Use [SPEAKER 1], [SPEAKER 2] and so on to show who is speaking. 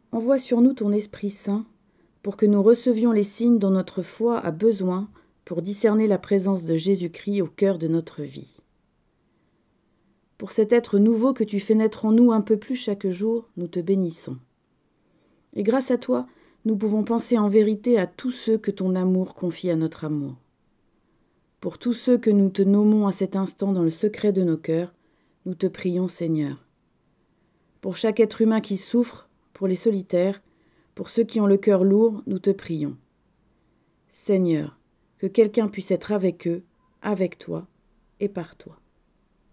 [SPEAKER 1] Envoie sur nous ton Esprit Saint pour que nous recevions les signes dont notre foi a besoin pour discerner la présence de Jésus-Christ au cœur de notre vie. Pour cet être nouveau que tu fais naître en nous un peu plus chaque jour, nous te bénissons. Et grâce à toi, nous pouvons penser en vérité à tous ceux que ton amour confie à notre amour. Pour tous ceux que nous te nommons à cet instant dans le secret de nos cœurs, nous te prions, Seigneur. Pour chaque être humain qui souffre, pour les solitaires, pour ceux qui ont le cœur lourd, nous te prions. Seigneur, que quelqu'un puisse être avec eux, avec toi et par toi.